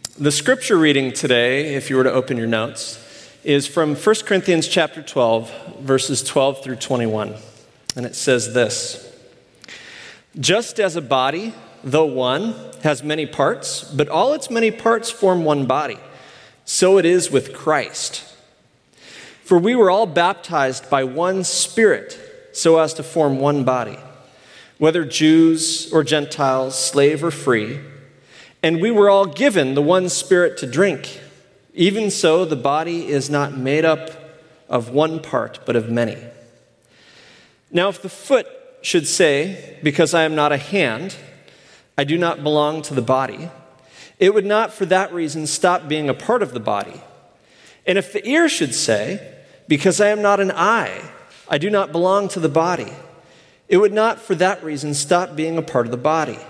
The scripture reading today, if you were to open your notes, is from 1 Corinthians chapter 12, verses 12 through 21. And it says this: "Just as a body, though one, has many parts, but all its many parts form one body, so it is with Christ. For we were all baptized by one Spirit, so as to form one body, whether Jews or Gentiles, slave or free, and we were all given the one Spirit to drink. Even so, the body is not made up of one part, but of many. Now, if the foot should say, 'Because I am not a hand, I do not belong to the body,' it would not for that reason stop being a part of the body. And if the ear should say, 'Because I am not an eye, I do not belong to the body,' it would not for that reason stop being a part of the body.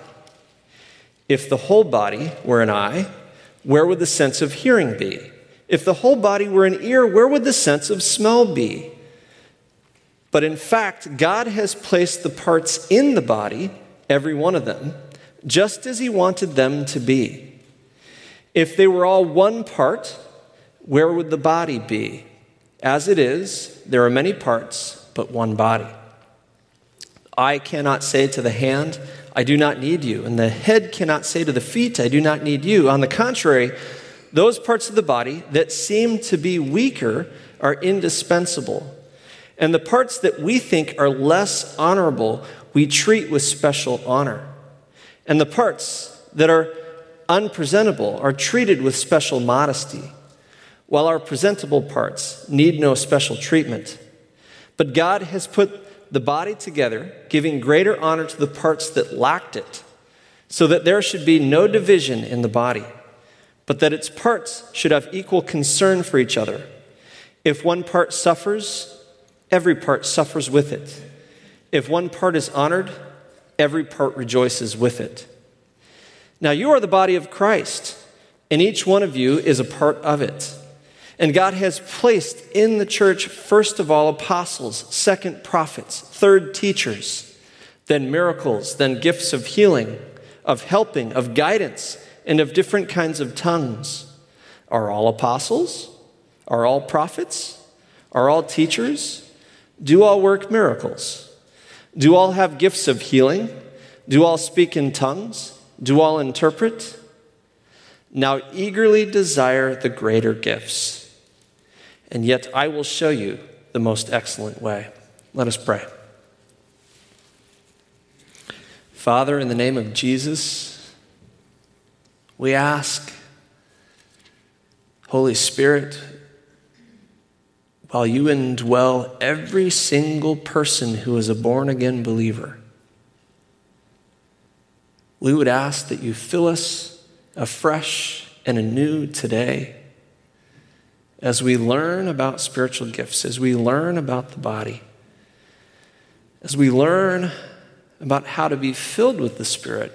If the whole body were an eye, where would the sense of hearing be? If the whole body were an ear, where would the sense of smell be? But in fact, God has placed the parts in the body, every one of them, just as he wanted them to be. If they were all one part, where would the body be? As it is, there are many parts, but one body. Eye cannot say to the hand, 'I do not need you,' and the head cannot say to the feet, 'I do not need you.' On the contrary, those parts of the body that seem to be weaker are indispensable. And the parts that we think are less honorable, we treat with special honor. And the parts that are unpresentable are treated with special modesty, while our presentable parts need no special treatment. But God has put the body together, giving greater honor to the parts that lacked it, so that there should be no division in the body, but that its parts should have equal concern for each other. If one part suffers, every part suffers with it. If one part is honored, every part rejoices with it. Now you are the body of Christ, and each one of you is a part of it. And God has placed in the church, first of all, apostles, second, prophets, third, teachers, then miracles, then gifts of healing, of helping, of guidance, and of different kinds of tongues. Are all apostles? Are all prophets? Are all teachers? Do all work miracles? Do all have gifts of healing? Do all speak in tongues? Do all interpret? Now eagerly desire the greater gifts. And yet I will show you the most excellent way." Let us pray. Father, in the name of Jesus, we ask, Holy Spirit, while you indwell every single person who is a born-again believer, we would ask that you fill us afresh and anew today as we learn about spiritual gifts, as we learn about the body, as we learn about how to be filled with the Spirit.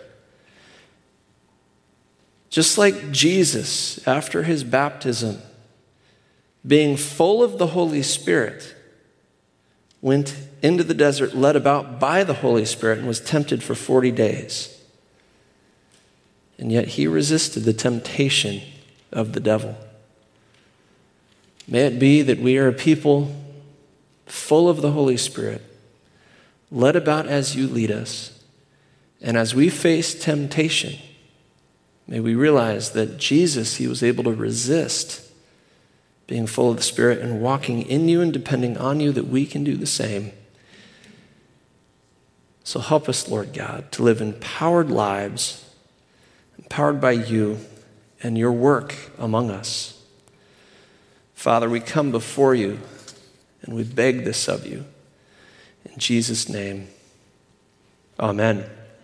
Just like Jesus, after his baptism, being full of the Holy Spirit, went into the desert, led about by the Holy Spirit, and was tempted for 40 days. And yet he resisted the temptation of the devil. May it be that we are a people full of the Holy Spirit, led about as you lead us. And as we face temptation, may we realize that Jesus, he was able to resist being full of the Spirit and walking in you and depending on you, that we can do the same. So help us, Lord God, to live empowered lives, empowered by you and your work among us. Father, we come before you and we beg this of you. In Jesus' name, amen.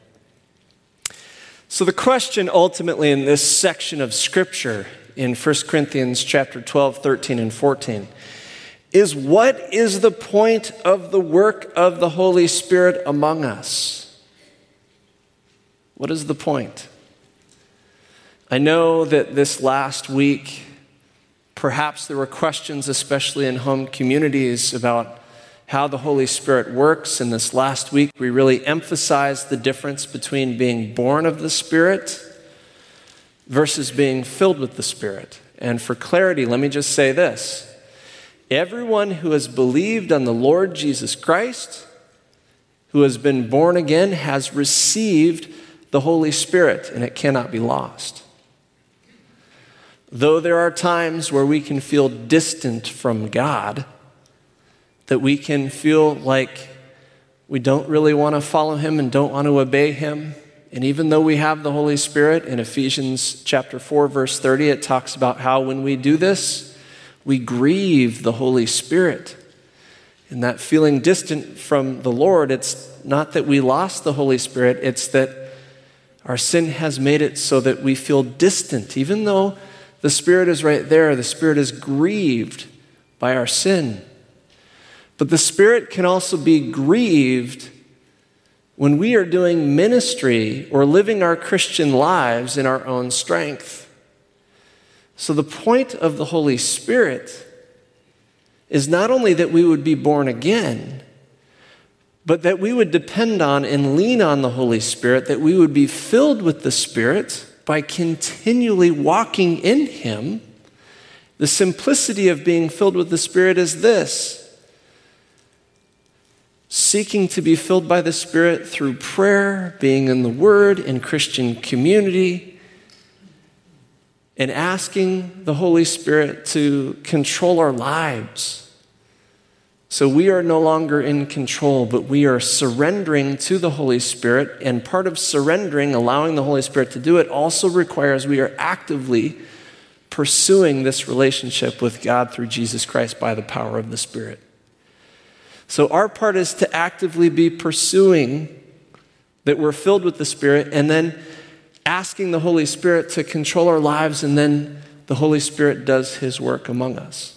So the question ultimately in this section of Scripture in 1 Corinthians chapter 12, 13, and 14 is, what is the point of the work of the Holy Spirit among us? What is the point? I know that this last week, perhaps there were questions, especially in home communities, about how the Holy Spirit works. And this last week, we really emphasized the difference between being born of the Spirit versus being filled with the Spirit. And for clarity, let me just say this. Everyone who has believed on the Lord Jesus Christ, who has been born again, has received the Holy Spirit, and it cannot be lost. Though there are times where we can feel distant from God, that we can feel like we don't really want to follow him and don't want to obey him. And even though we have the Holy Spirit, in Ephesians chapter 4, verse 30, it talks about how when we do this, we grieve the Holy Spirit. And that feeling distant from the Lord, it's not that we lost the Holy Spirit, it's that our sin has made it so that we feel distant. Even though the Spirit is right there, the Spirit is grieved by our sin. But the Spirit can also be grieved when we are doing ministry or living our Christian lives in our own strength. So the point of the Holy Spirit is not only that we would be born again, but that we would depend on and lean on the Holy Spirit, that we would be filled with the Spirit by continually walking in him. The simplicity of being filled with the Spirit is this: seeking to be filled by the Spirit through prayer, being in the Word, in Christian community, and asking the Holy Spirit to control our lives. So we are no longer in control, but we are surrendering to the Holy Spirit, and part of surrendering, allowing the Holy Spirit to do it, also requires we are actively pursuing this relationship with God through Jesus Christ by the power of the Spirit. So our part is to actively be pursuing that we're filled with the Spirit, and then asking the Holy Spirit to control our lives, and then the Holy Spirit does his work among us.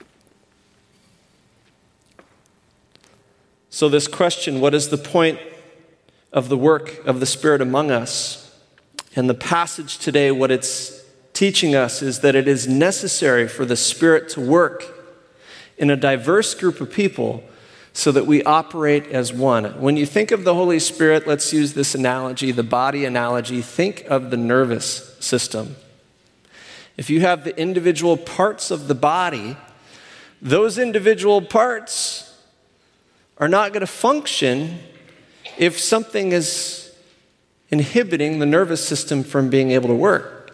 So this question, what is the point of the work of the Spirit among us? And the passage today, what it's teaching us is that it is necessary for the Spirit to work in a diverse group of people so that we operate as one. When you think of the Holy Spirit, let's use this analogy, the body analogy. Think of the nervous system. If you have the individual parts of the body, those individual parts are not going to function if something is inhibiting the nervous system from being able to work.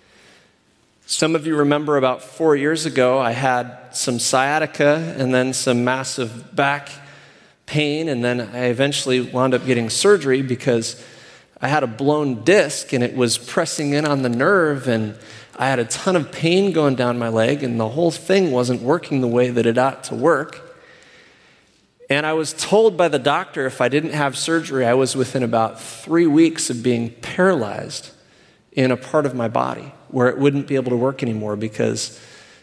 Some of you remember about 4 years ago, I had some sciatica and then some massive back pain, and then I eventually wound up getting surgery because I had a blown disc and it was pressing in on the nerve, and I had a ton of pain going down my leg, and the whole thing wasn't working the way that it ought to work. And I was told by the doctor if I didn't have surgery, I was within about 3 weeks of being paralyzed in a part of my body where it wouldn't be able to work anymore because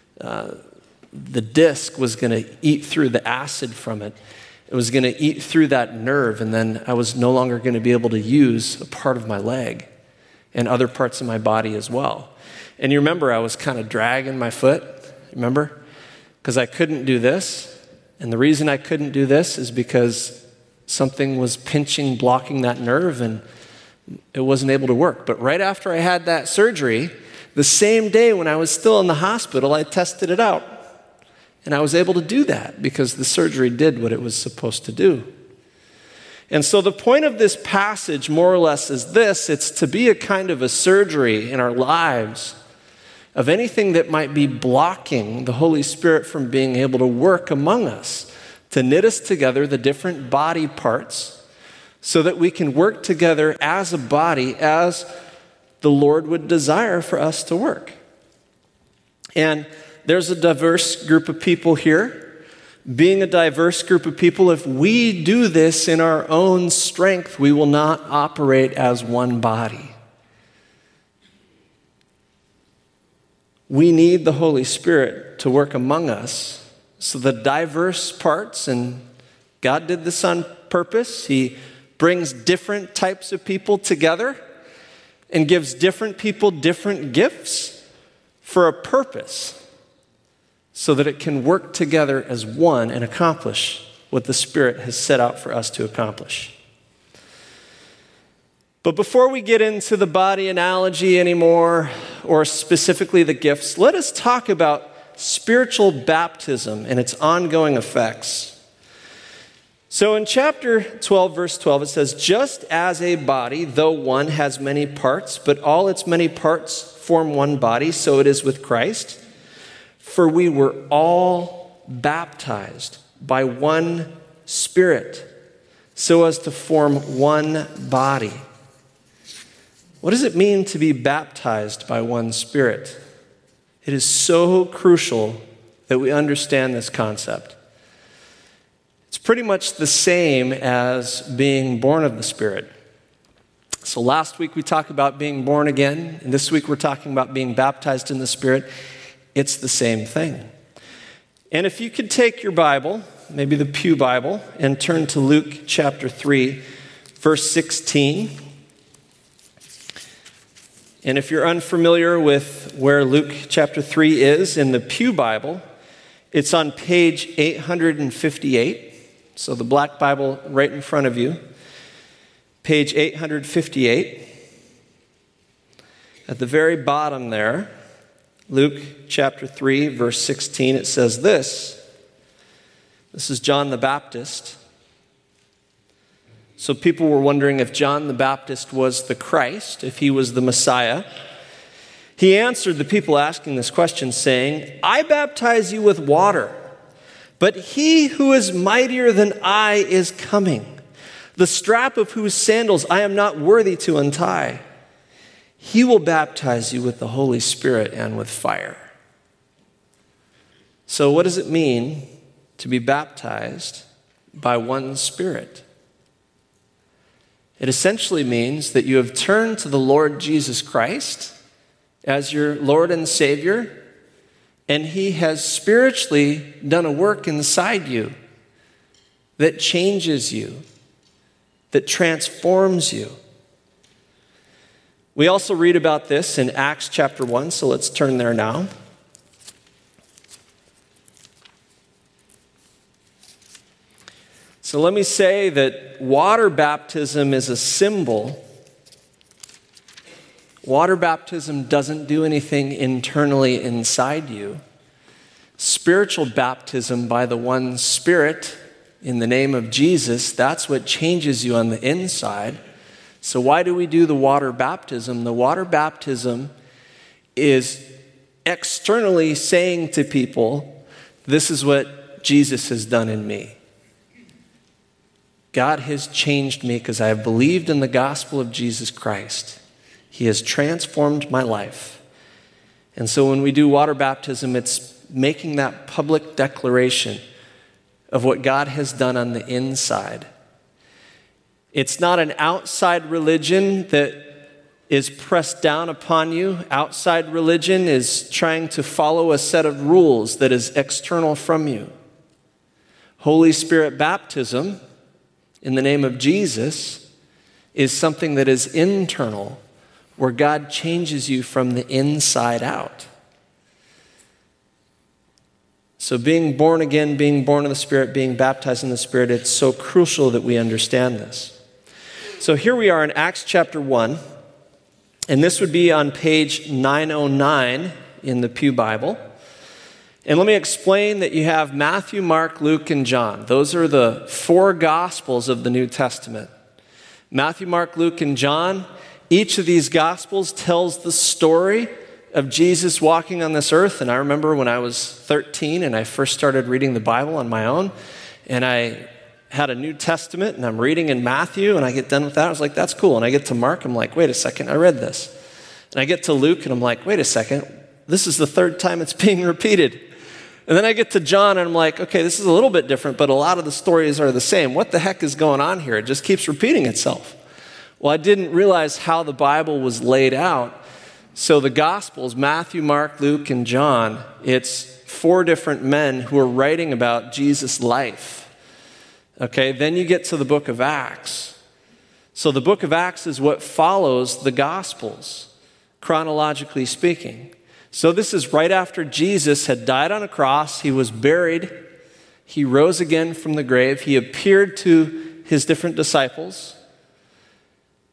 the disc was going to eat through the acid from it. It was going to eat through that nerve, and then I was no longer going to be able to use a part of my leg and other parts of my body as well. And you remember I was kind of dragging my foot, remember? Because I couldn't do this. And the reason I couldn't do this is because something was pinching, blocking that nerve, and it wasn't able to work. But right after I had that surgery, the same day when I was still in the hospital, I tested it out. And I was able to do that because the surgery did what it was supposed to do. And so the point of this passage, more or less, is this: it's to be a kind of a surgery in our lives of anything that might be blocking the Holy Spirit from being able to work among us, to knit us together, the different body parts, so that we can work together as a body, as the Lord would desire for us to work. And there's a diverse group of people here. Being a diverse group of people, if we do this in our own strength, we will not operate as one body. We need the Holy Spirit to work among us. So the diverse parts, and God did this on purpose. He brings different types of people together and gives different people different gifts for a purpose so that it can work together as one and accomplish what the Spirit has set out for us to accomplish. But before we get into the body analogy anymore, or specifically the gifts, let us talk about spiritual baptism and its ongoing effects. So in chapter 12, verse 12, it says, "Just as a body, though one, has many parts, but all its many parts form one body, so it is with Christ. For we were all baptized by one Spirit, so as to form one body." What does it mean to be baptized by one Spirit? It is so crucial that we understand this concept. It's pretty much the same as being born of the Spirit. So last week we talked about being born again, and this week we're talking about being baptized in the Spirit. It's the same thing. And if you could take your Bible, maybe the Pew Bible, and turn to Luke chapter 3, verse 16. And if you're unfamiliar with where Luke chapter 3 is in the Pew Bible, it's on page 858. So the black Bible right in front of you. Page 858. At the very bottom there, Luke chapter 3, verse 16, it says this. This is John the Baptist. So people were wondering if John the Baptist was the Christ, if he was the Messiah. He answered the people asking this question, saying, "I baptize you with water, but he who is mightier than I is coming, the strap of whose sandals I am not worthy to untie. He will baptize you with the Holy Spirit and with fire." So what does it mean to be baptized by one Spirit? It essentially means that you have turned to the Lord Jesus Christ as your Lord and Savior, and he has spiritually done a work inside you that changes you, that transforms you. We also read about this in Acts chapter 1, so let's turn there now. So let me say that water baptism is a symbol. Water baptism doesn't do anything internally inside you. Spiritual baptism by the one Spirit in the name of Jesus, that's what changes you on the inside. So why do we do the water baptism? The water baptism is externally saying to people, this is what Jesus has done in me. God has changed me because I have believed in the gospel of Jesus Christ. He has transformed my life. And so when we do water baptism, it's making that public declaration of what God has done on the inside. It's not an outside religion that is pressed down upon you. Outside religion is trying to follow a set of rules that is external from you. Holy Spirit baptism in the name of Jesus is something that is internal, where God changes you from the inside out. So being born again, being born of the Spirit, being baptized in the Spirit, it's so crucial that we understand this. So here we are in Acts chapter 1, and this would be on page 909 in the Pew Bible. And let me explain that you have Matthew, Mark, Luke, and John. Those are the four Gospels of the New Testament. Matthew, Mark, Luke, and John. Each of these Gospels tells the story of Jesus walking on this earth. And I remember when I was 13 and I first started reading the Bible on my own, and I had a New Testament, and I'm reading in Matthew, and I get done with that. I was like, that's cool. And I get to Mark, I'm like, wait a second, I read this. And I get to Luke, and I'm like, wait a second, this is the third time it's being repeated. And then I get to John, and I'm like, okay, this is a little bit different, but a lot of the stories are the same. What the heck is going on here? It just keeps repeating itself. Well, I didn't realize how the Bible was laid out. So the Gospels, Matthew, Mark, Luke, and John, it's four different men who are writing about Jesus' life. Okay, then you get to the book of Acts. So the book of Acts is what follows the Gospels, chronologically speaking. So this is right after Jesus had died on a cross. He was buried. He rose again from the grave. He appeared to his different disciples.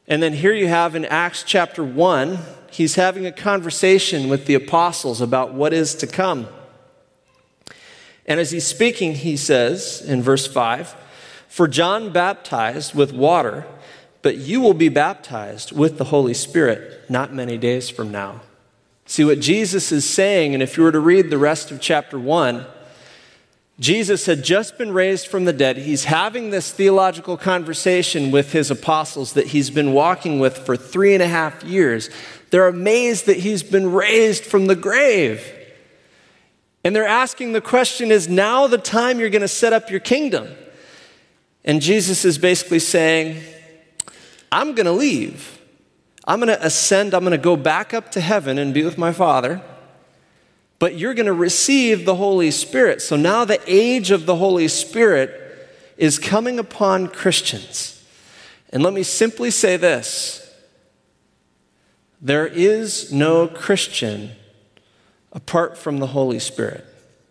And then here you have in Acts chapter 1, he's having a conversation with the apostles about what is to come. And as he's speaking, he says in verse 5, "For John baptized with water, but you will be baptized with the Holy Spirit not many days from now." See what Jesus is saying, and if you were to read the rest of chapter 1, Jesus had just been raised from the dead. He's having this theological conversation with his apostles that he's been walking with for 3.5 years. They're amazed that he's been raised from the grave. And they're asking the question, is now the time you're going to set up your kingdom? And Jesus is basically saying, I'm going to leave. I'm going to ascend. I'm going to go back up to heaven and be with my Father. But you're going to receive the Holy Spirit. So now the age of the Holy Spirit is coming upon Christians. And let me simply say this. There is no Christian apart from the Holy Spirit.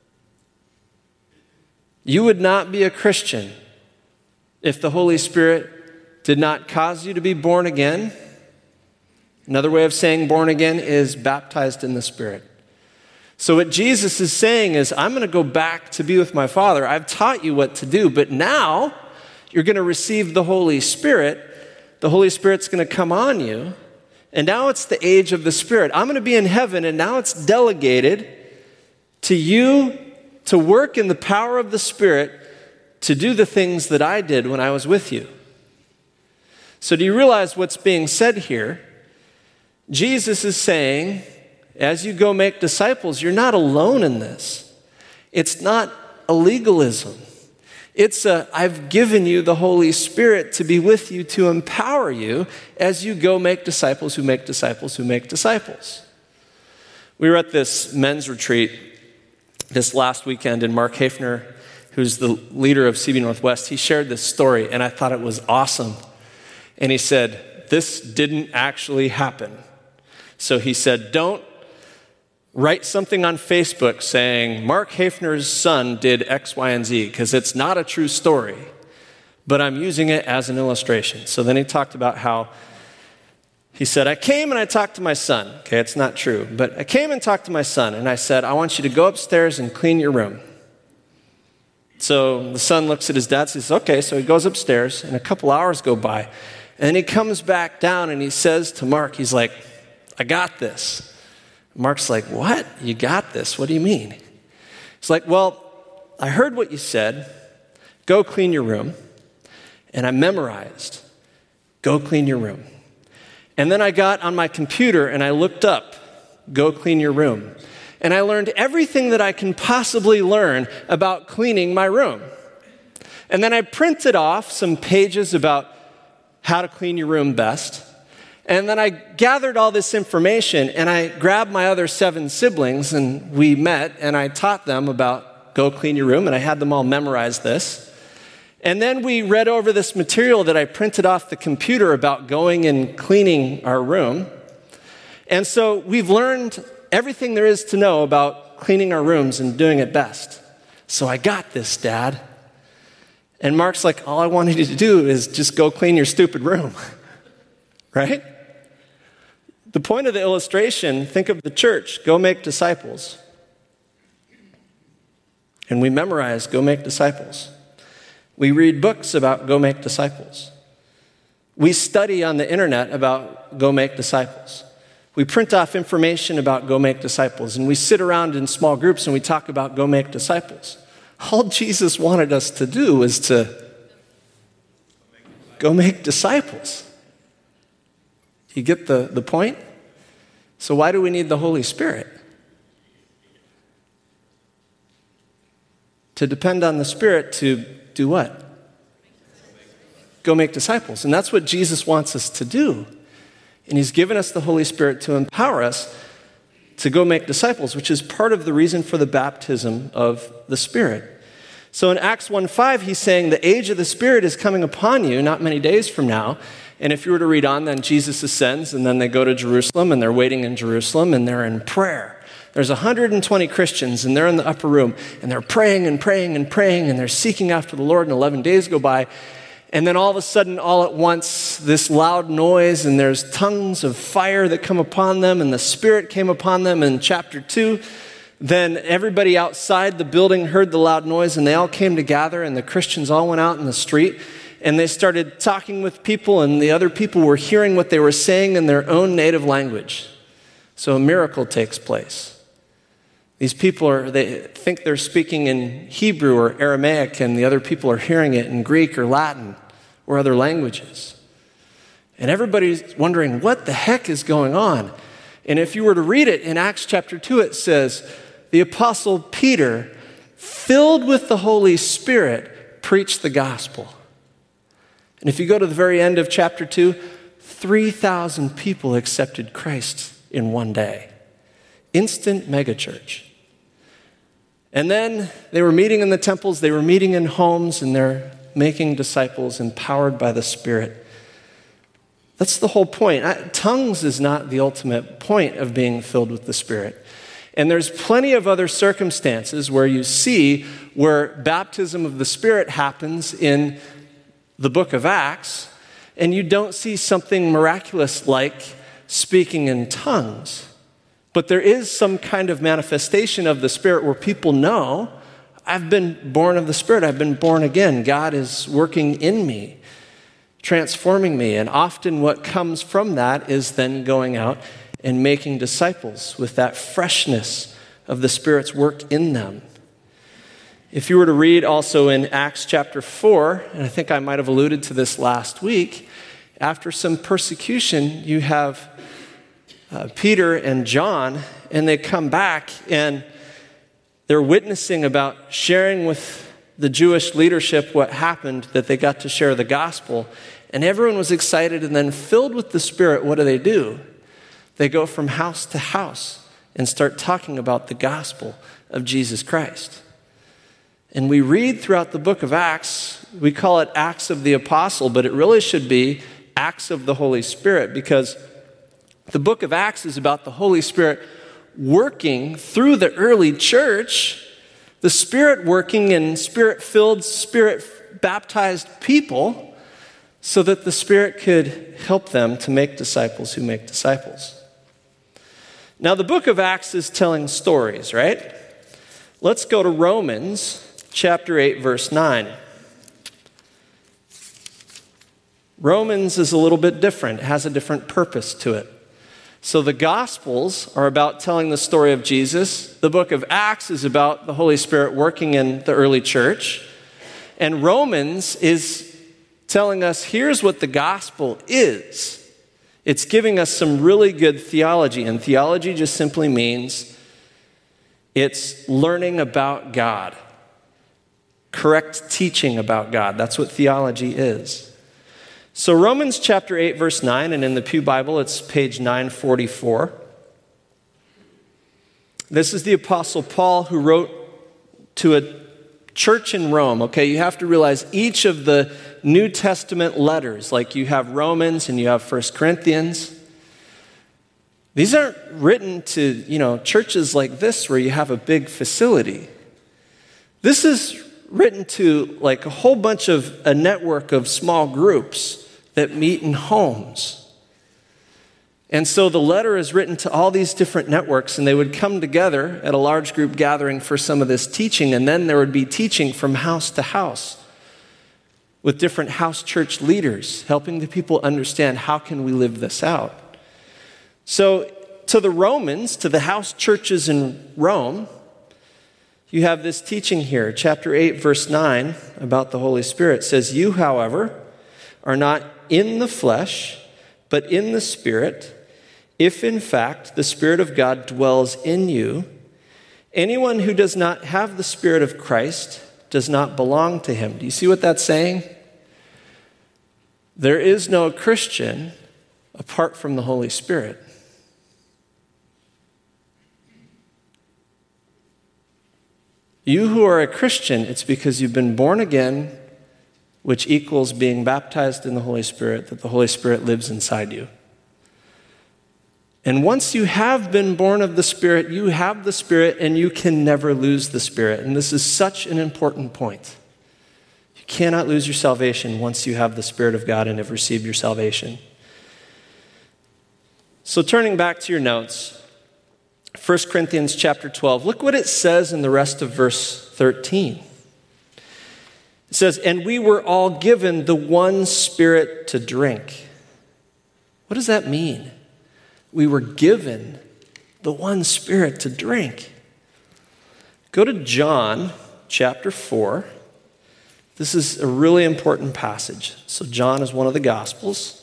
You would not be a Christian if the Holy Spirit did not cause you to be born again. Another way of saying born again is baptized in the Spirit. So what Jesus is saying is, I'm going to go back to be with my Father. I've taught you what to do, but now you're going to receive the Holy Spirit. The Holy Spirit's going to come on you, and now it's the age of the Spirit. I'm going to be in heaven, and now it's delegated to you to work in the power of the Spirit to do the things that I did when I was with you. So do you realize what's being said here? Jesus is saying, as you go make disciples, you're not alone in this. It's not a legalism. It's I've given you the Holy Spirit to be with you, to empower you as you go make disciples who make disciples who make disciples. We were at this men's retreat this last weekend, and Mark Hafner, who's the leader of CB Northwest, he shared this story, and I thought it was awesome. And he said, this didn't actually happen. So he said, don't write something on Facebook saying, Mark Hafner's son did X, Y, and Z, because it's not a true story, but I'm using it as an illustration. So then he talked about how, he said, I came and I talked to my son. Okay, it's not true, but I came and talked to my son, and I said, I want you to go upstairs and clean your room. So the son looks at his dad and says, okay, so he goes upstairs, and a couple hours go by, and then he comes back down and he says to Mark, he's like, I got this. Mark's like, what? You got this? What do you mean? He's like, well, I heard what you said. Go clean your room. And I memorized. Go clean your room. And then I got on my computer and I looked up, go clean your room. And I learned everything that I can possibly learn about cleaning my room. And then I printed off some pages about how to clean your room best. And then I gathered all this information, and I grabbed my other 7 siblings, and we met, and I taught them about go clean your room, and I had them all memorize this. And then we read over this material that I printed off the computer about going and cleaning our room. And so we've learned everything there is to know about cleaning our rooms and doing it best. So I got this, Dad. And Mark's like, all I wanted you to do is just go clean your stupid room. Right? The point of the illustration, think of the church, go make disciples. And we memorize, go make disciples. We read books about go make disciples. We study on the internet about go make disciples. We print off information about go make disciples, and we sit around in small groups and we talk about go make disciples. All Jesus wanted us to do was to go make disciples. You get the point? So why do we need the Holy Spirit? To depend on the Spirit to do what? Go make disciples. And that's what Jesus wants us to do. And he's given us the Holy Spirit to empower us to go make disciples, which is part of the reason for the baptism of the Spirit. So in Acts 1:5, he's saying the age of the Spirit is coming upon you not many days from now. And if you were to read on, then Jesus ascends, and then they go to Jerusalem, and they're waiting in Jerusalem, and they're in prayer. There's 120 Christians, and they're in the upper room, and they're praying and praying and praying, and they're seeking after the Lord, and 11 days go by. And then all of a sudden, all at once, this loud noise, and there's tongues of fire that come upon them, and the Spirit came upon them in chapter 2. Then everybody outside the building heard the loud noise, and they all came together, and the Christians all went out in the street, and they started talking with people, and the other people were hearing what they were saying in their own native language. So a miracle takes place. These people they think they're speaking in Hebrew or Aramaic, and the other people are hearing it in Greek or Latin or other languages. And everybody's wondering, what the heck is going on? And if you were to read it in Acts chapter 2, it says, the Apostle Peter, filled with the Holy Spirit, preached the gospel. And if you go to the very end of chapter 2, 3,000 people accepted Christ in one day. Instant megachurch. And then they were meeting in the temples, they were meeting in homes, and they're making disciples empowered by the Spirit. That's the whole point. Tongues is not the ultimate point of being filled with the Spirit. And there's plenty of other circumstances where you see where baptism of the Spirit happens in the book of Acts, and you don't see something miraculous like speaking in tongues. But there is some kind of manifestation of the Spirit where people know, I've been born of the Spirit, I've been born again. God is working in me, transforming me. And often what comes from that is then going out and making disciples with that freshness of the Spirit's work in them. If you were to read also in Acts chapter 4, and I think I might have alluded to this last week, after some persecution, you have Peter and John, and they come back and they're witnessing about sharing with the Jewish leadership what happened, that they got to share the gospel. And everyone was excited, and then filled with the Spirit, what do? They go from house to house and start talking about the gospel of Jesus Christ. And we read throughout the book of Acts, we call it Acts of the Apostle, but it really should be Acts of the Holy Spirit, because the book of Acts is about the Holy Spirit working through the early church, the Spirit working in Spirit-filled, Spirit-baptized people, so that the Spirit could help them to make disciples who make disciples. Now, the book of Acts is telling stories, right? Let's go to Romans chapter 8, verse 9. Romans is a little bit different. It has a different purpose to it. So the Gospels are about telling the story of Jesus. The book of Acts is about the Holy Spirit working in the early church. And Romans is telling us, here's what the gospel is. It's giving us some really good theology. And theology just simply means it's learning about God. Correct teaching about God. That's what theology is. So Romans chapter 8, verse 9, and in the Pew Bible, it's page 944. This is the Apostle Paul who wrote to a church in Rome. Okay, you have to realize each of the New Testament letters, like you have Romans and you have 1 Corinthians, these aren't written to, churches like this where you have a big facility. This is written to like a whole bunch of a network of small groups that meet in homes. And so the letter is written to all these different networks, and they would come together at a large group gathering for some of this teaching, and then there would be teaching from house to house with different house church leaders, helping the people understand how can we live this out. So to the Romans, to the house churches in Rome, you have this teaching here, chapter 8, verse 9, about the Holy Spirit. It says, "You, however, are not in the flesh, but in the Spirit, if in fact the Spirit of God dwells in you. Anyone who does not have the Spirit of Christ does not belong to him." Do you see what that's saying? There is no Christian apart from the Holy Spirit. You who are a Christian, it's because you've been born again, which equals being baptized in the Holy Spirit, that the Holy Spirit lives inside you. And once you have been born of the Spirit, you have the Spirit, and you can never lose the Spirit. And this is such an important point. You cannot lose your salvation once you have the Spirit of God and have received your salvation. So turning back to your notes, 1 Corinthians chapter 12, look what it says in the rest of verse 13. It says, and we were all given the one Spirit to drink. What does that mean? We were given the one Spirit to drink. Go to John chapter 4. This is a really important passage. So John is one of the Gospels.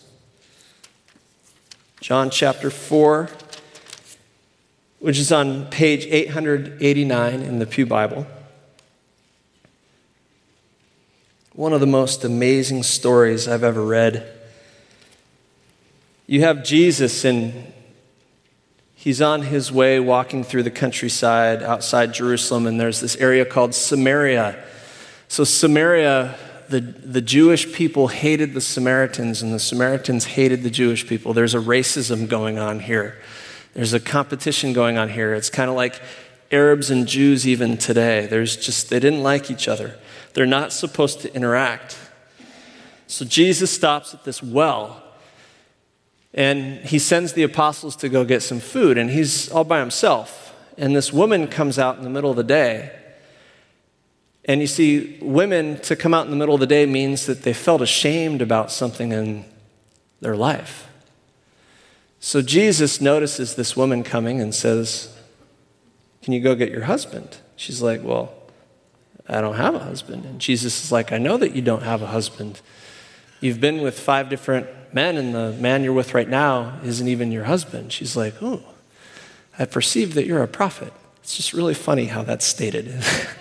John chapter 4, which is on page 889 in the Pew Bible. One of the most amazing stories I've ever read. You have Jesus, and he's on his way walking through the countryside outside Jerusalem, and there's this area called Samaria. So Samaria, the Jewish people hated the Samaritans, and the Samaritans hated the Jewish people. There's a racism going on here. There's a competition going on here. It's kind of like Arabs and Jews even today. They didn't like each other. They're not supposed to interact. So Jesus stops at this well, and he sends the apostles to go get some food, and he's all by himself. And this woman comes out in the middle of the day. And you see, women to come out in the middle of the day means that they felt ashamed about something in their life. So Jesus notices this woman coming and says, can you go get your husband? She's like, well, I don't have a husband. And Jesus is like, I know that you don't have a husband. You've been with 5 different men, and the man you're with right now isn't even your husband. She's like, oh, I perceive that you're a prophet. It's just really funny how that's stated.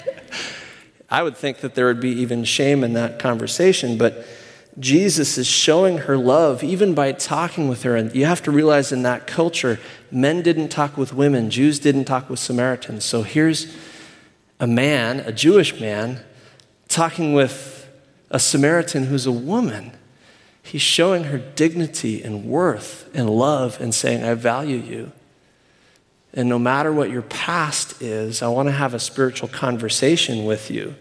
I would think that there would be even shame in that conversation, but Jesus is showing her love even by talking with her. And you have to realize in that culture, men didn't talk with women. Jews didn't talk with Samaritans. So here's a man, a Jewish man, talking with a Samaritan who's a woman. He's showing her dignity and worth and love and saying, I value you. And no matter what your past is, I want to have a spiritual conversation with you.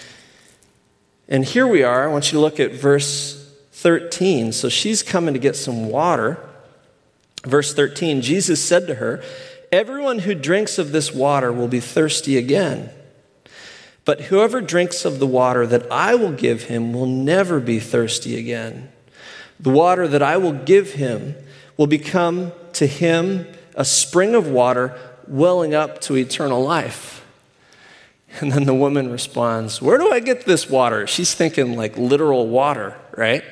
And here we are. I want you to look at verse 13. So she's coming to get some water. Verse 13, Jesus said to her, everyone who drinks of this water will be thirsty again. But whoever drinks of the water that I will give him will never be thirsty again. The water that I will give him will become to him a spring of water welling up to eternal life. And then the woman responds, where do I get this water? She's thinking like literal water, right?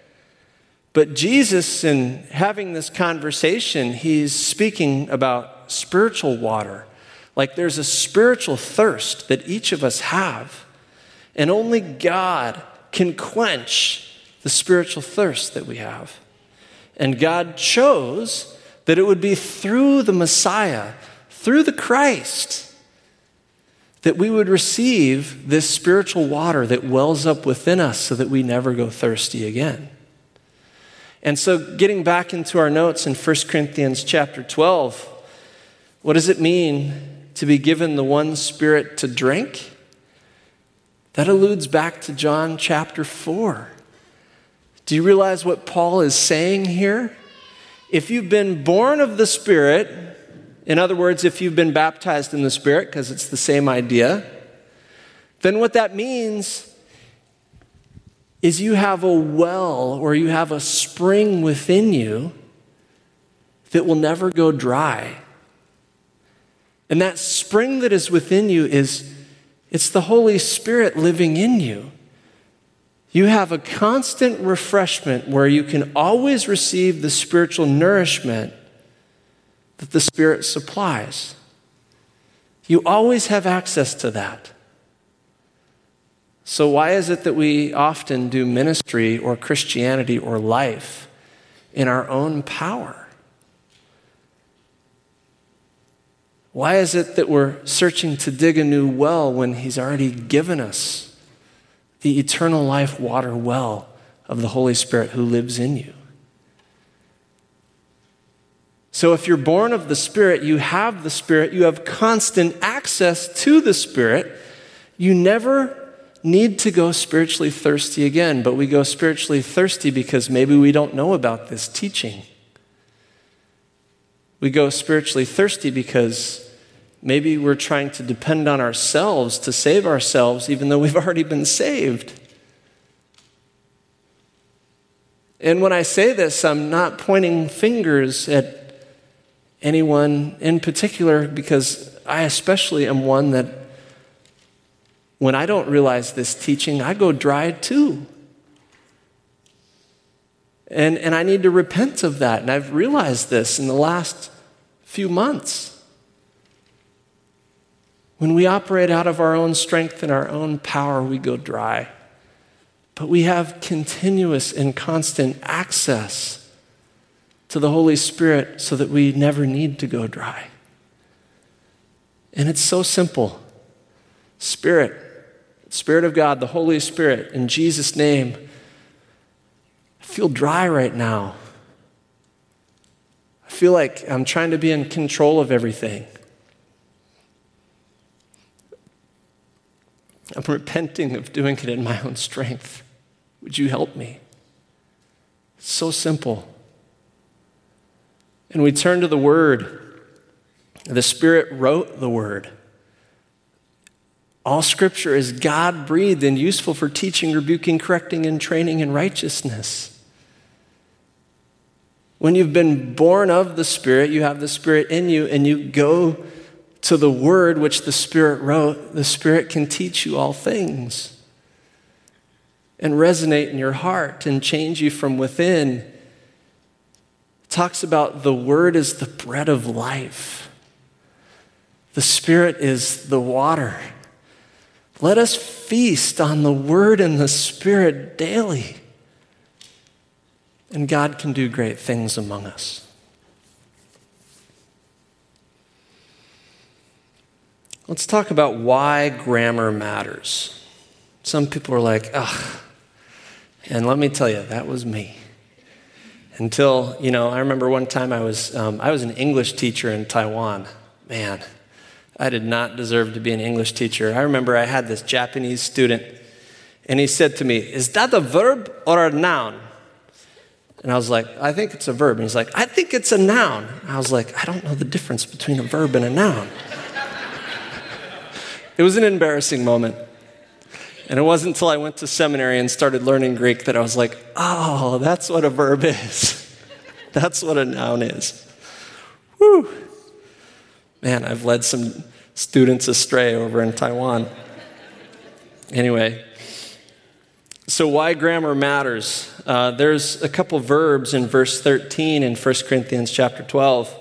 But Jesus, in having this conversation, he's speaking about spiritual water. Like there's a spiritual thirst that each of us have. And only God can quench the spiritual thirst that we have. And God chose that it would be through the Messiah, through the Christ, that we would receive this spiritual water that wells up within us so that we never go thirsty again. And so getting back into our notes in 1 Corinthians chapter 12, what does it mean to be given the one Spirit to drink? That alludes back to John chapter 4. Do you realize what Paul is saying here? If you've been born of the Spirit, in other words, if you've been baptized in the Spirit, because it's the same idea, then what that means is you have a well or you have a spring within you that will never go dry. And that spring that is within you it's the Holy Spirit living in you. You have a constant refreshment where you can always receive the spiritual nourishment that the Spirit supplies. You always have access to that. So why is it that we often do ministry or Christianity or life in our own power? Why is it that we're searching to dig a new well when He's already given us the eternal life water well of the Holy Spirit who lives in you? So if you're born of the Spirit, you have constant access to the Spirit. You never need to go spiritually thirsty again, but we go spiritually thirsty because maybe we don't know about this teaching. We go spiritually thirsty because maybe we're trying to depend on ourselves to save ourselves, even though we've already been saved. And when I say this, I'm not pointing fingers at anyone in particular, because I especially am one that when I don't realize this teaching, I go dry too. And I need to repent of that. And I've realized this in the last few months. When we operate out of our own strength and our own power, we go dry. But we have continuous and constant access to the Holy Spirit so that we never need to go dry. And it's so simple. Spirit of God, the Holy Spirit, in Jesus' name, I feel dry right now. I feel like I'm trying to be in control of everything. I'm repenting of doing it in my own strength. Would you help me? It's so simple. And we turn to the Word. The Spirit wrote the Word. All Scripture is God-breathed and useful for teaching, rebuking, correcting, and training in righteousness. When you've been born of the Spirit, you have the Spirit in you, and you go to the Word which the Spirit wrote, the Spirit can teach you all things and resonate in your heart and change you from within. It talks about the Word is the bread of life. The Spirit is the water. Let us feast on the Word and the Spirit daily. And God can do great things among us. Let's talk about why grammar matters. Some people are like, ugh. And let me tell you, that was me. Until, I remember one time I was an English teacher in Taiwan. Man, I did not deserve to be an English teacher. I remember I had this Japanese student, and he said to me, "Is that a verb or a noun?" And I was like, "I think it's a verb." And he's like, "I think it's a noun." And I was like, "I don't know the difference between a verb and a noun." It was an embarrassing moment. And it wasn't until I went to seminary and started learning Greek that I was like, oh, that's what a verb is. That's what a noun is. Whew. Man, I've led some students astray over in Taiwan. Anyway, so why grammar matters. There's a couple verbs in verse 13 in 1 Corinthians chapter 12.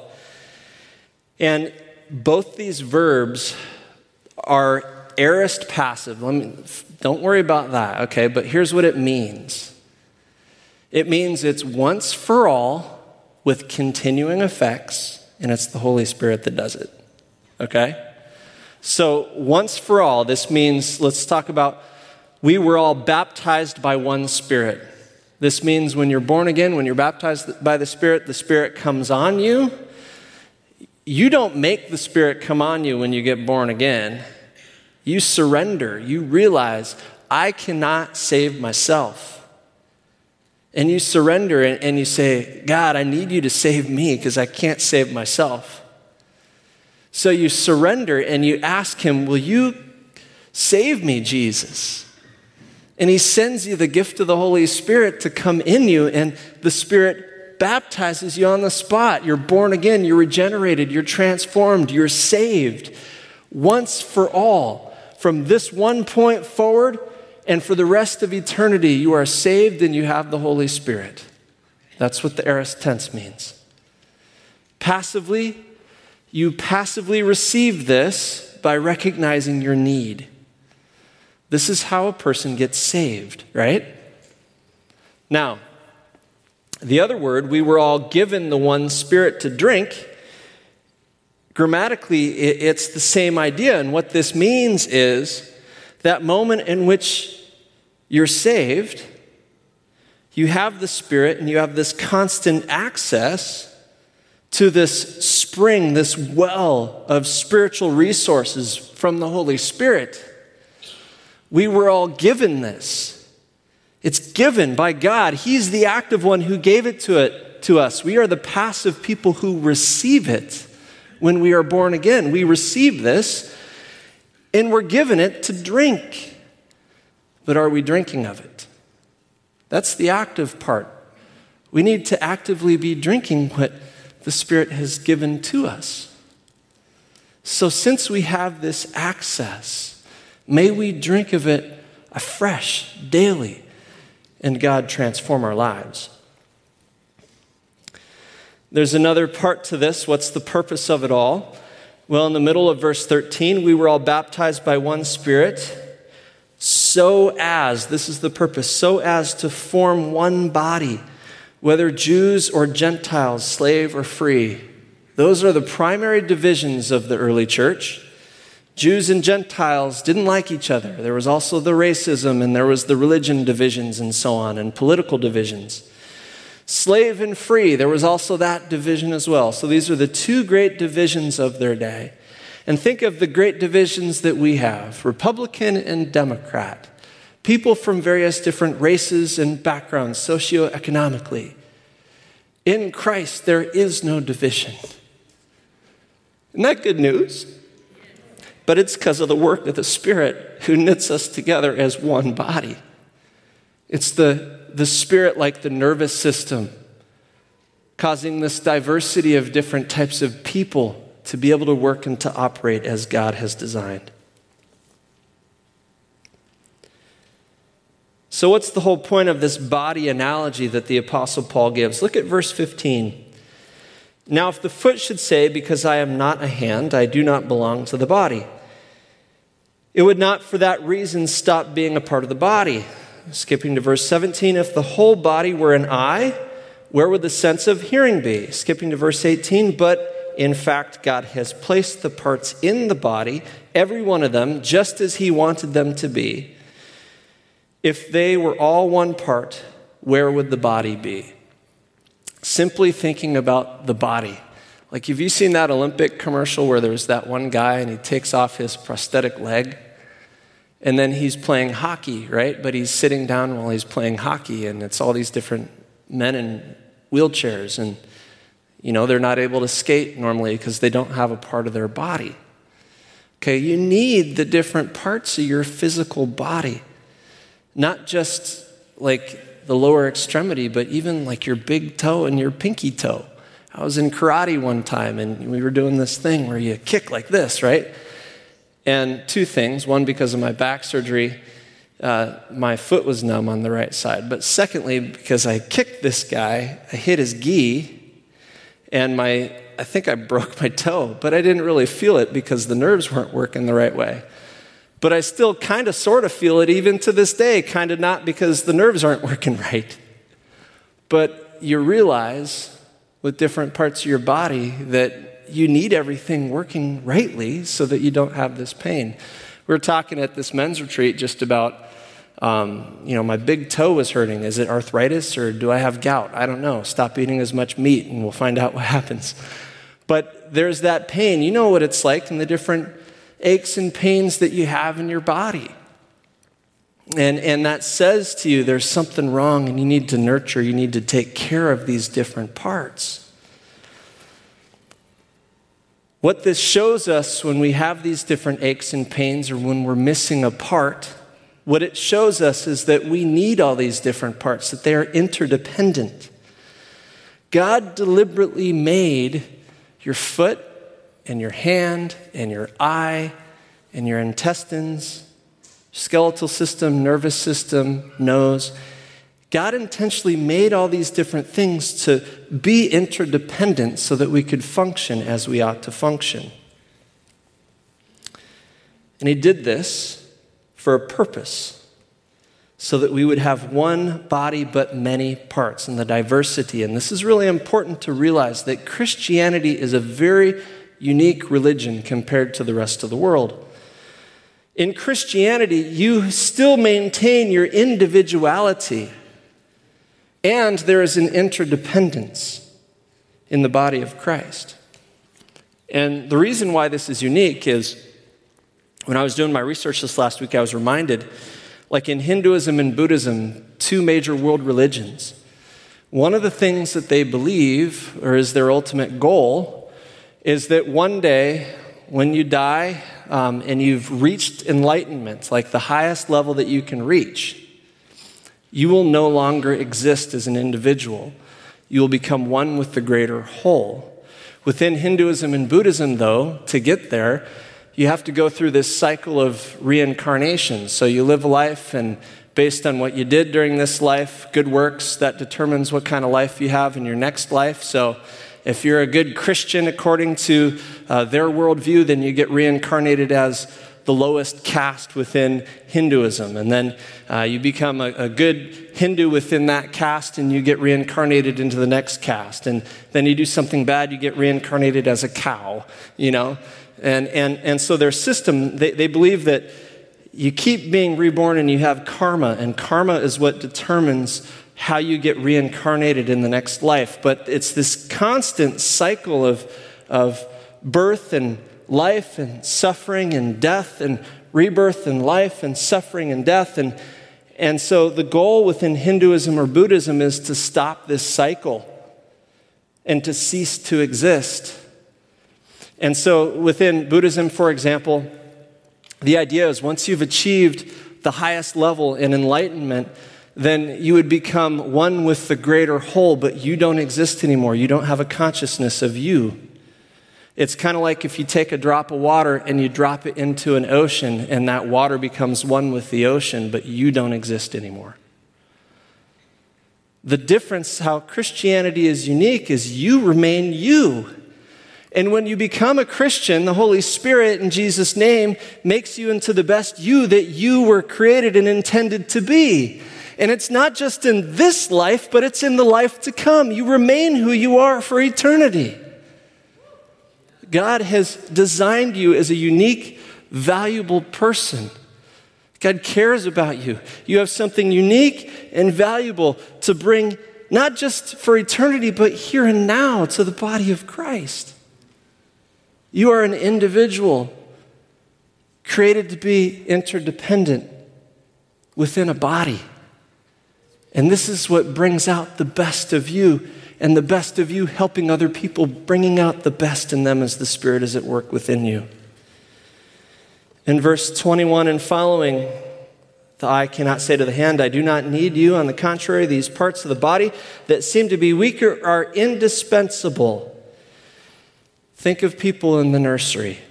And both these verbs are aorist passive. Don't worry about that, okay? But here's what it means. It means it's once for all with continuing effects, and it's the Holy Spirit that does it, okay? So once for all, this means, let's talk about, we were all baptized by one Spirit. This means when you're born again, when you're baptized by the Spirit comes on you. You don't make the Spirit come on you when you get born again. You surrender. You realize, I cannot save myself. And you surrender and you say, God, I need you to save me because I can't save myself. So you surrender and you ask him, will you save me, Jesus? And he sends you the gift of the Holy Spirit to come in you, and the Spirit baptizes you on the spot. You're born again, you're regenerated, you're transformed, you're saved. Once for all. From this one point forward and for the rest of eternity, you are saved and you have the Holy Spirit. That's what the aorist tense means. Passively, you passively receive this by recognizing your need. This is how a person gets saved, right? Now, the other word, we were all given the one Spirit to drink. Grammatically, it's the same idea. And what this means is that moment in which you're saved, you have the Spirit and you have this constant access to this spring, this well of spiritual resources from the Holy Spirit. We were all given this. It's given by God. He's the active one who gave it to us. We are the passive people who receive it when we are born again. We receive this and we're given it to drink. But are we drinking of it? That's the active part. We need to actively be drinking what the Spirit has given to us. So since we have this access, may we drink of it afresh, daily, and God transform our lives. There's another part to this. What's the purpose of it all? Well, in the middle of verse 13, we were all baptized by one Spirit, this is the purpose, so as to form one body, whether Jews or Gentiles, slave or free. Those are the primary divisions of the early church. Jews and Gentiles didn't like each other. There was also the racism, and there was the religion divisions and so on, and political divisions. Slave and free, there was also that division as well. So these are the two great divisions of their day. And think of the great divisions that we have, Republican and Democrat. People from various different races and backgrounds, socioeconomically. In Christ, there is no division. Isn't that good news? But it's because of the work of the Spirit who knits us together as one body. It's the Spirit, like the nervous system, causing this diversity of different types of people to be able to work and to operate as God has designed. So what's the whole point of this body analogy that the Apostle Paul gives? Look at verse 15. Now, if the foot should say, because I am not a hand, I do not belong to the body, it would not for that reason stop being a part of the body. Skipping to verse 17, if the whole body were an eye, where would the sense of hearing be? Skipping to verse 18, but in fact, God has placed the parts in the body, every one of them, just as he wanted them to be. If they were all one part, where would the body be? Simply thinking about the body. Like, have you seen that Olympic commercial where there's that one guy and he takes off his prosthetic leg? And then he's playing hockey, right? But he's sitting down while he's playing hockey, and it's all these different men in wheelchairs. And, they're not able to skate normally because they don't have a part of their body. Okay, you need the different parts of your physical body. Not just like the lower extremity, but even like your big toe and your pinky toe. I was in karate one time, and we were doing this thing where you kick like this, right? And two things. One, because of my back surgery, my foot was numb on the right side. But secondly, because I kicked this guy, I hit his gi, and I think I broke my toe, but I didn't really feel it because the nerves weren't working the right way. But I still kind of sort of feel it even to this day, kind of not because the nerves aren't working right. But you realize with different parts of your body that you need everything working rightly so that you don't have this pain. We were talking at this men's retreat just about, my big toe was hurting. Is it arthritis or do I have gout? I don't know. Stop eating as much meat and we'll find out what happens. But there's that pain. You know what it's like in the different aches and pains that you have in your body. And that says to you there's something wrong and you need to nurture, you need to take care of these different parts. What this shows us when we have these different aches and pains or when we're missing a part, what it shows us is that we need all these different parts, that they are interdependent. God deliberately made your foot and your hand and your eye and your intestines, skeletal system, nervous system, nose. God intentionally made all these different things to be interdependent so that we could function as we ought to function. And he did this for a purpose, so that we would have one body but many parts, and the diversity. And this is really important to realize that Christianity is a very unique religion compared to the rest of the world. In Christianity, you still maintain your individuality, and there is an interdependence in the body of Christ. And the reason why this is unique is When I was doing my research this last week, I was reminded, like in Hinduism and Buddhism, two major world religions, one of the things that they believe, or is their ultimate goal, is that one day when you die and you've reached enlightenment, like the highest level that you can reach, you will no longer exist as an individual. You will become one with the greater whole. Within Hinduism and Buddhism, though, to get there, you have to go through this cycle of reincarnation. So you live a life, and based on what you did during this life, good works, that determines what kind of life you have in your next life. So if you're a good Christian according to their worldview, then you get reincarnated as the lowest caste within Hinduism. And then you become a good Hindu within that caste, and you get reincarnated into the next caste. And then you do something bad, you get reincarnated as a cow, you know. And so their system, they believe that you keep being reborn and you have karma, and karma is what determines how you get reincarnated in the next life. But it's this constant cycle of birth and life and suffering and death and rebirth and life and suffering and death. And so the goal within Hinduism or Buddhism is to stop this cycle and to cease to exist. And so within Buddhism, for example, the idea is once you've achieved the highest level in enlightenment, then you would become one with the greater whole, but you don't exist anymore. You don't have a consciousness of you. It's kind of like if you take a drop of water and you drop it into an ocean, and that water becomes one with the ocean, but you don't exist anymore. The difference, how Christianity is unique, is you remain you. And when you become a Christian, the Holy Spirit in Jesus' name makes you into the best you that you were created and intended to be. And it's not just in this life, but it's in the life to come. You remain who you are for eternity. God has designed you as a unique, valuable person. God cares about you. You have something unique and valuable to bring, not just for eternity, but here and now to the body of Christ. You are an individual created to be interdependent within a body. And this is what brings out the best of you, and the best of you helping other people, bringing out the best in them as the Spirit is at work within you. In verse 21 and following, the eye cannot say to the hand, I do not need you. On the contrary, these parts of the body that seem to be weaker are indispensable. Think of people in the nursery.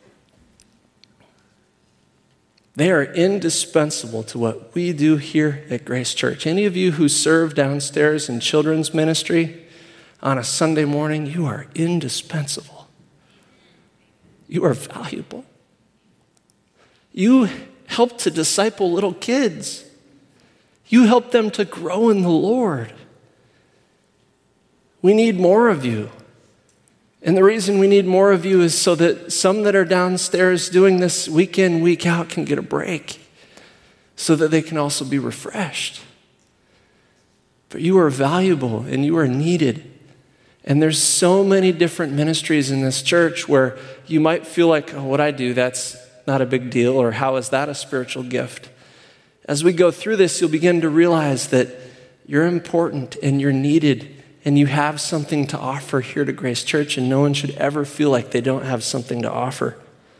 They are indispensable to what we do here at Grace Church. Any of you who serve downstairs in children's ministry on a Sunday morning, you are indispensable. You are valuable. You help to disciple little kids. You help them to grow in the Lord. We need more of you. And the reason we need more of you is so that some that are downstairs doing this week in, week out can get a break, so that they can also be refreshed. But you are valuable and you are needed. And there's so many different ministries in this church where you might feel like, oh, what I do, that's not a big deal, or how is that a spiritual gift? As we go through this, you'll begin to realize that you're important and you're needed, and you have something to offer here to Grace Church, and no one should ever feel like they don't have something to offer.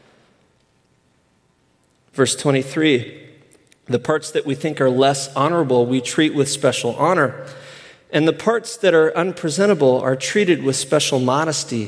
Verse 23, the parts that we think are less honorable, we treat with special honor, and the parts that are unpresentable are treated with special modesty.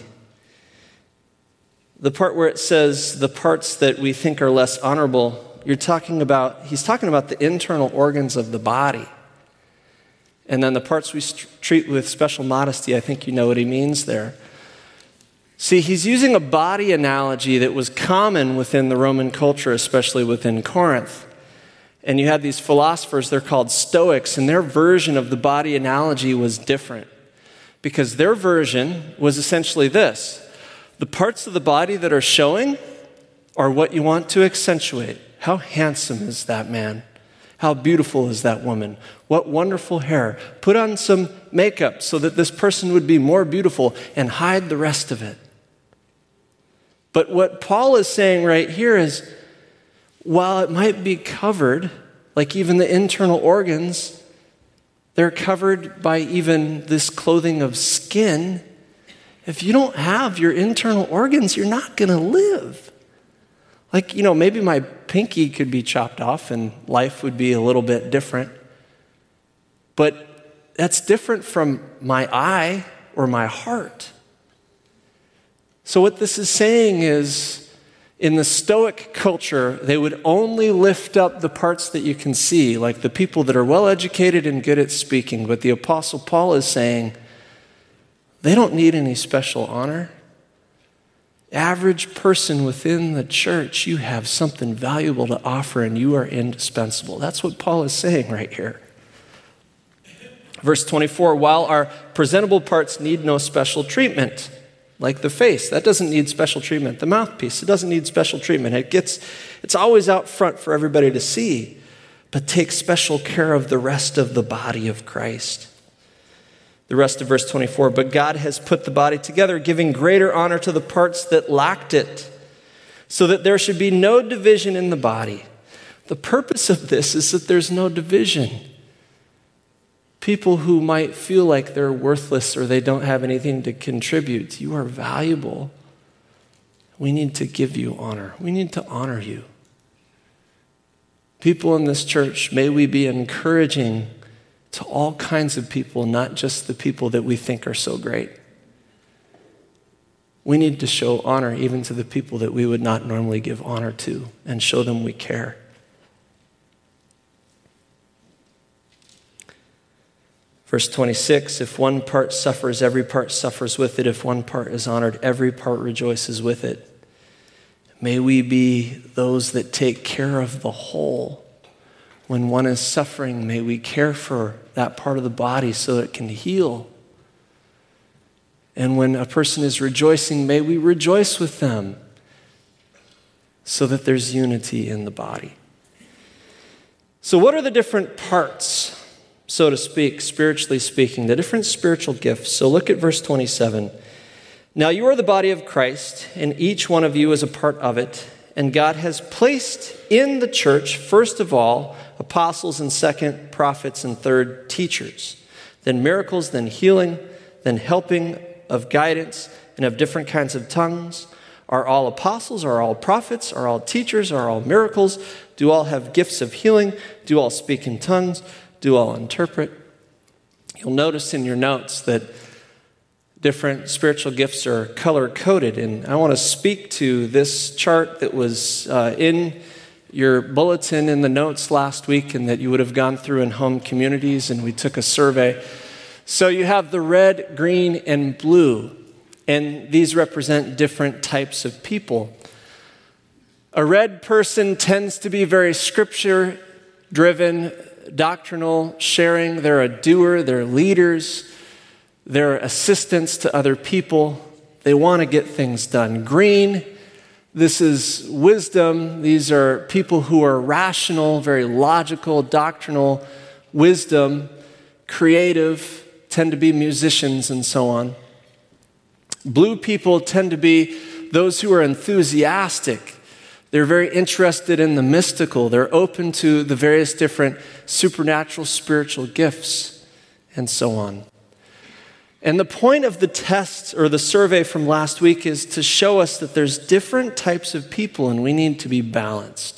The part where it says the parts that we think are less honorable, he's talking about the internal organs of the body. And then the parts we treat with special modesty, I think you know what he means there. See, he's using a body analogy that was common within the Roman culture, especially within Corinth. And you had these philosophers, they're called Stoics, and their version of the body analogy was different. Because their version was essentially this: the parts of the body that are showing are what you want to accentuate. How handsome is that man? How beautiful is that woman? What wonderful hair. Put on some makeup so that this person would be more beautiful, and hide the rest of it. But what Paul is saying right here is while it might be covered, like even the internal organs, they're covered by even this clothing of skin. If you don't have your internal organs, you're not going to live. Like, maybe my pinky could be chopped off and life would be a little bit different. But that's different from my eye or my heart. So what this is saying is, in the Stoic culture, they would only lift up the parts that you can see, like the people that are well-educated and good at speaking. But the Apostle Paul is saying, they don't need any special honor. Average person within the church, you have something valuable to offer and you are indispensable. That's what Paul is saying right here. Verse 24, while our presentable parts need no special treatment, like the face, that doesn't need special treatment. The mouthpiece, it doesn't need special treatment. It's always out front for everybody to see, but take special care of the rest of the body of Christ. The rest of verse 24, but God has put the body together, giving greater honor to the parts that lacked it, so that there should be no division in the body. The purpose of this is that there's no division. People who might feel like they're worthless or they don't have anything to contribute, you are valuable. We need to give you honor. We need to honor you. People in this church, may we be encouraging to all kinds of people, not just the people that we think are so great. We need to show honor even to the people that we would not normally give honor to and show them we care. Verse 26, if one part suffers, every part suffers with it. If one part is honored, every part rejoices with it. May we be those that take care of the whole. When one is suffering, may we care for that part of the body so it can heal. And when a person is rejoicing, may we rejoice with them so that there's unity in the body. So what are the different parts, so to speak, spiritually speaking, the different spiritual gifts? So look at verse 27. Now you are the body of Christ, and each one of you is a part of it. And God has placed in the church, first of all, apostles, and second, prophets, and third, teachers. Then miracles, then healing, then helping of guidance, and of different kinds of tongues. Are all apostles? Are all prophets? Are all teachers? Are all miracles? Do all have gifts of healing? Do all speak in tongues? Do all interpret? You'll notice in your notes that different spiritual gifts are color-coded, and I want to speak to this chart that was in your bulletin in the notes last week and that you would have gone through in home communities, and we took a survey. So you have the red, green, and blue, and these represent different types of people. A red person tends to be very scripture-driven, doctrinal, sharing. They're a doer, they're leaders, they're assistants to other people. They want to get things done. Green, this is wisdom. These are people who are rational, very logical, doctrinal, wisdom, creative, tend to be musicians and so on. Blue people tend to be those who are enthusiastic. They're very interested in the mystical. They're open to the various different supernatural spiritual gifts and so on. And the point of the test or the survey from last week is to show us that there's different types of people and we need to be balanced.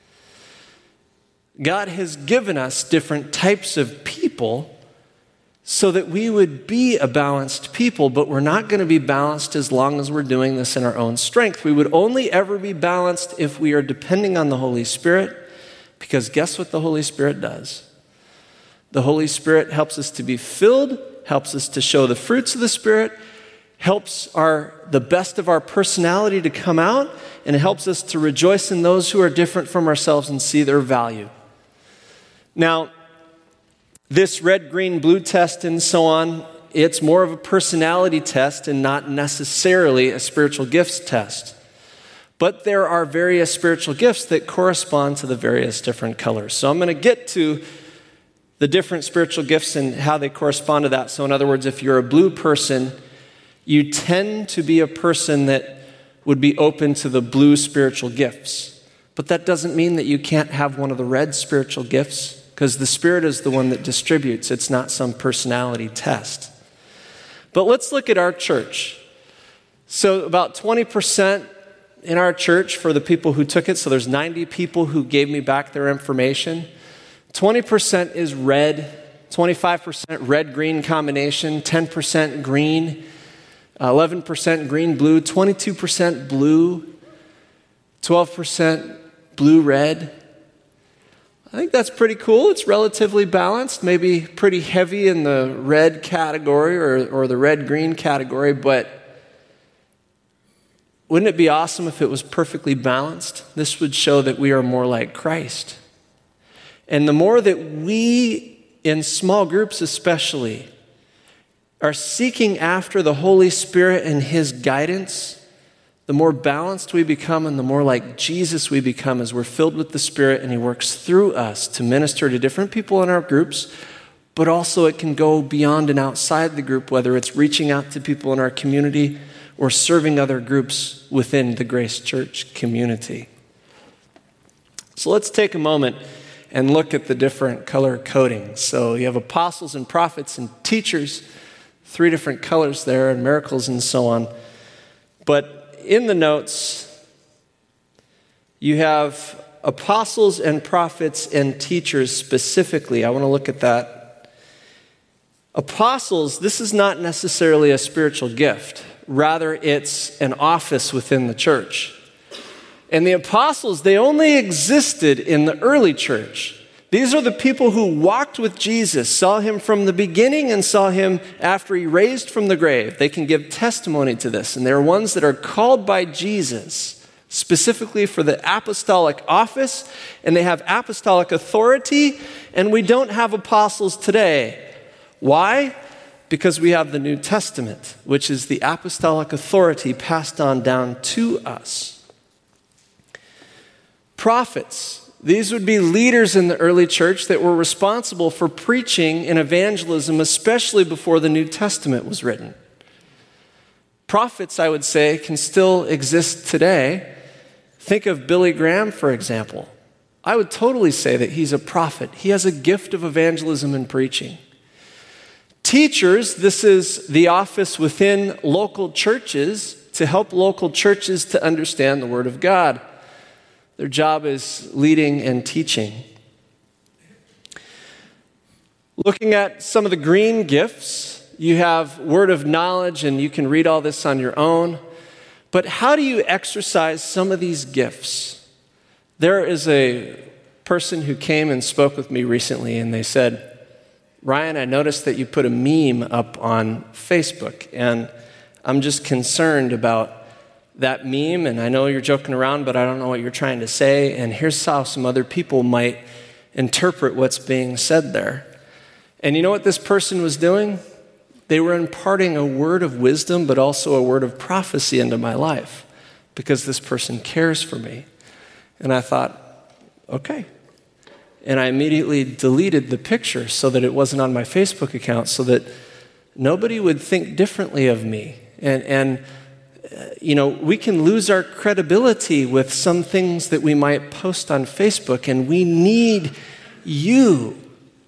God has given us different types of people so that we would be a balanced people, but we're not going to be balanced as long as we're doing this in our own strength. We would only ever be balanced if we are depending on the Holy Spirit, because guess what the Holy Spirit does? The Holy Spirit helps us to be filled, helps us to show the fruits of the Spirit, helps the best of our personality to come out, and it helps us to rejoice in those who are different from ourselves and see their value. Now, this red, green, blue test and so on, it's more of a personality test and not necessarily a spiritual gifts test. But there are various spiritual gifts that correspond to the various different colors. So I'm going to get to the different spiritual gifts and how they correspond to that. So in other words, if you're a blue person, you tend to be a person that would be open to the blue spiritual gifts. But that doesn't mean that you can't have one of the red spiritual gifts, because the Spirit is the one that distributes. It's not some personality test. But let's look at our church. So about 20% in our church for the people who took it. So there's 90 people who gave me back their information. 20% is red, 25% red-green combination, 10% green, 11% green-blue, 22% blue, 12% blue-red. I think that's pretty cool. It's relatively balanced, maybe pretty heavy in the red category or the red-green category, but wouldn't it be awesome if it was perfectly balanced? This would show that we are more like Christ. And the more that we, in small groups especially, are seeking after the Holy Spirit and His guidance, the more balanced we become and the more like Jesus we become as we're filled with the Spirit and He works through us to minister to different people in our groups, but also it can go beyond and outside the group, whether it's reaching out to people in our community or serving other groups within the Grace Church community. So let's take a moment and look at the different color codings. So you have apostles and prophets and teachers, 3 different colors there, and miracles and so on. But in the notes, you have apostles and prophets and teachers specifically. I want to look at that. Apostles, this is not necessarily a spiritual gift. Rather, it's an office within the church. And the apostles, they only existed in the early church. These are the people who walked with Jesus, saw Him from the beginning and saw Him after He raised from the grave. They can give testimony to this. And they're ones that are called by Jesus specifically for the apostolic office, and they have apostolic authority, and we don't have apostles today. Why? Because we have the New Testament, which is the apostolic authority passed on down to us. Prophets, these would be leaders in the early church that were responsible for preaching and evangelism, especially before the New Testament was written. Prophets, I would say, can still exist today. Think of Billy Graham, for example. I would totally say that he's a prophet. He has a gift of evangelism and preaching. Teachers, this is the office within local churches to help local churches to understand the Word of God. Their job is leading and teaching. Looking at some of the green gifts, you have word of knowledge, and you can read all this on your own. But how do you exercise some of these gifts? There is a person who came and spoke with me recently, and they said, Ryan, I noticed that you put a meme up on Facebook, and I'm just concerned about that meme, and I know you're joking around, but I don't know what you're trying to say, and here's how some other people might interpret what's being said there. And you know what this person was doing? They were imparting a word of wisdom, but also a word of prophecy into my life, because this person cares for me. And I thought, okay. And I immediately deleted the picture so that it wasn't on my Facebook account, so that nobody would think differently of me. And we can lose our credibility with some things that we might post on Facebook, and we need you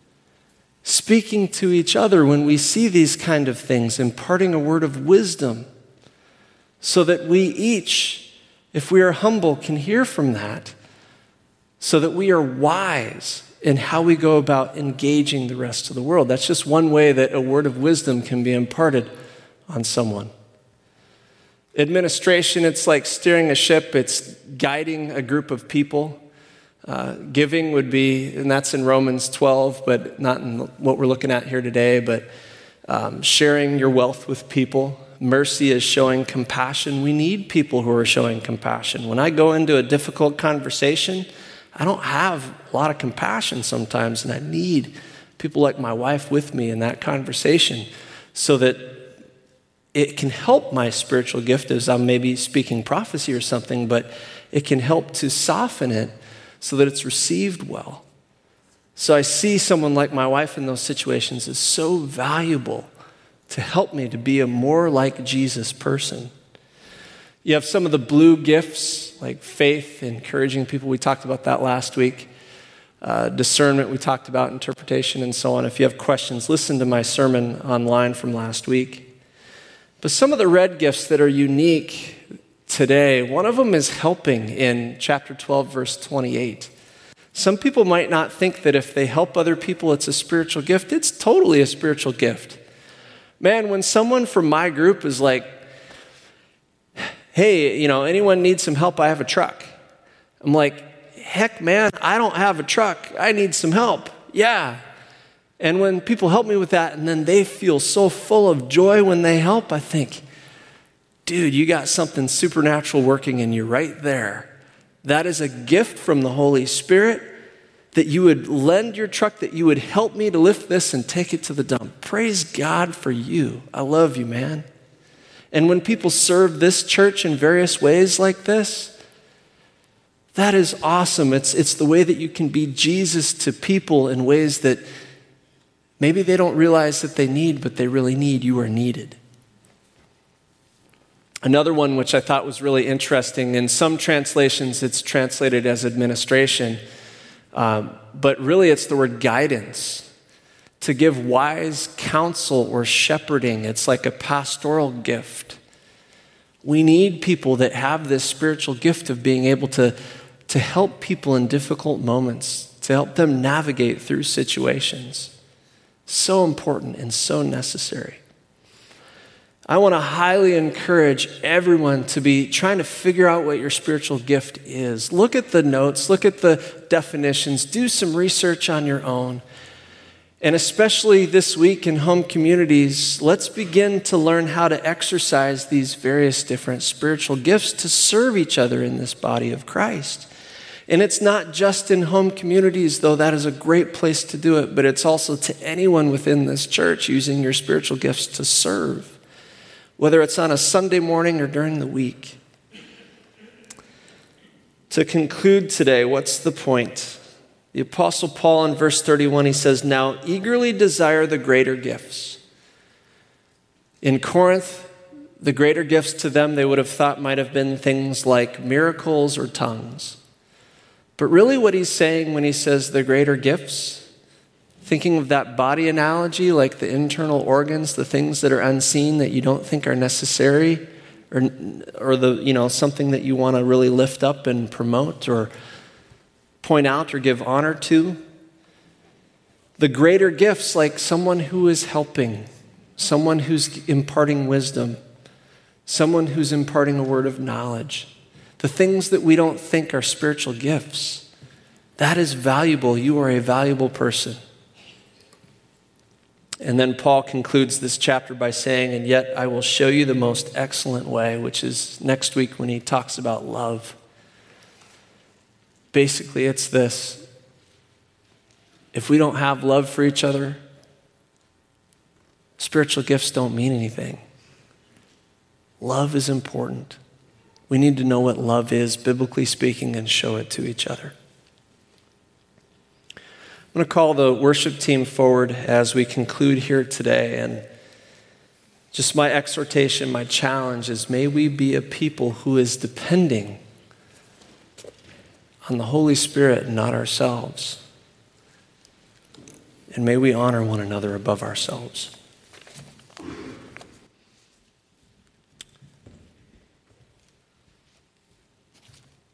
speaking to each other when we see these kind of things, imparting a word of wisdom, so that we each, if we are humble, can hear from that, so that we are wise in how we go about engaging the rest of the world. That's just one way that a word of wisdom can be imparted on someone. Administration, it's like steering a ship. It's guiding a group of people. Giving would be, and that's in Romans 12, but not in what we're looking at here today, but sharing your wealth with people. Mercy is showing compassion. We need people who are showing compassion. When I go into a difficult conversation, I don't have a lot of compassion sometimes, and I need people like my wife with me in that conversation so that it can help my spiritual gift as I'm maybe speaking prophecy or something, but it can help to soften it so that it's received well. So I see someone like my wife in those situations as so valuable to help me to be a more like Jesus person. You have some of the blue gifts, like faith, encouraging people. We talked about that last week. Discernment, we talked about interpretation and so on. If you have questions, listen to my sermon online from last week. But some of the red gifts that are unique today, one of them is helping in chapter 12, verse 28. Some people might not think that if they help other people, it's a spiritual gift. It's totally a spiritual gift. Man, when someone from my group is like, hey, anyone needs some help? I have a truck. I'm like, heck, man, I don't have a truck. I need some help. Yeah. And when people help me with that, and then they feel so full of joy when they help, I think, dude, you got something supernatural working in you right there. That is a gift from the Holy Spirit, that you would lend your truck, that you would help me to lift this and take it to the dump. Praise God for you. I love you, man. And when people serve this church in various ways like this, that is awesome. It's the way that you can be Jesus to people in ways that maybe they don't realize that they need, but they really need. You are needed. Another one which I thought was really interesting, in some translations it's translated as administration, but really it's the word guidance. To give wise counsel or shepherding. It's like a pastoral gift. We need people that have this spiritual gift of being able to help people in difficult moments, to help them navigate through situations. So important and so necessary. I want to highly encourage everyone to be trying to figure out what your spiritual gift is. Look at the notes, look at the definitions, do some research on your own. And especially this week in home communities, let's begin to learn how to exercise these various different spiritual gifts to serve each other in this body of Christ. And it's not just in home communities, though that is a great place to do it, but it's also to anyone within this church using your spiritual gifts to serve, whether it's on a Sunday morning or during the week. To conclude today, what's the point? The Apostle Paul in verse 31, he says, now eagerly desire the greater gifts. In Corinth, the greater gifts to them they would have thought might have been things like miracles or tongues. But really what he's saying when he says the greater gifts, thinking of that body analogy, like the internal organs, the things that are unseen that you don't think are necessary, or the something that you want to really lift up and promote or point out or give honor to. The greater gifts, like someone who is helping, someone who's imparting wisdom, someone who's imparting a word of knowledge. The things that we don't think are spiritual gifts. That is valuable. You are a valuable person. And then Paul concludes this chapter by saying, and yet I will show you the most excellent way, which is next week when he talks about love. Basically, it's this. If we don't have love for each other, spiritual gifts don't mean anything. Love is important. We need to know what love is, biblically speaking, and show it to each other. I'm going to call the worship team forward as we conclude here today. And just my exhortation, my challenge is, may we be a people who is depending on the Holy Spirit and not ourselves. And may we honor one another above ourselves.